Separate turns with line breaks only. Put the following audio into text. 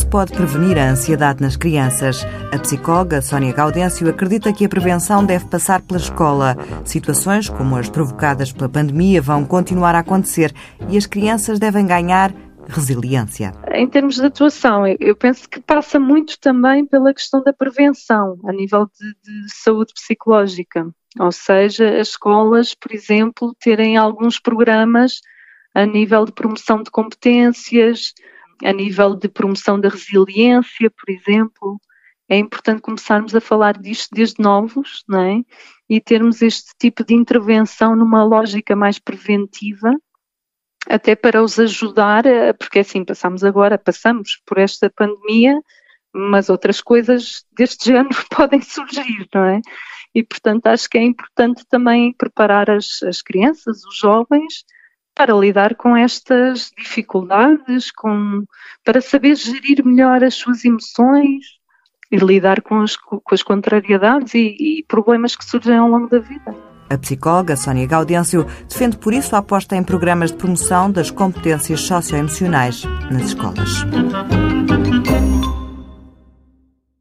se pode prevenir a ansiedade nas crianças? A psicóloga Sónia Gaudêncio acredita que a prevenção deve passar pela escola. Situações como as provocadas pela pandemia vão continuar a acontecer e as crianças devem ganhar resiliência.
Em termos de atuação, eu penso que passa muito também pela questão da prevenção, a nível de saúde psicológica. Ou seja, as escolas, por exemplo, terem alguns programas a nível de promoção de competências, a nível de promoção da resiliência, por exemplo. É importante começarmos a falar disto desde novos, não é? E termos este tipo de intervenção numa lógica mais preventiva, até para os ajudar, porque assim passamos por esta pandemia, mas outras coisas deste género podem surgir, não é? E, portanto, acho que é importante também preparar as crianças, os jovens, para lidar com estas dificuldades, para saber gerir melhor as suas emoções e lidar com as contrariedades e problemas que surgem ao longo da vida.
A psicóloga Sónia Gaudêncio defende por isso a aposta em programas de promoção das competências socioemocionais nas escolas.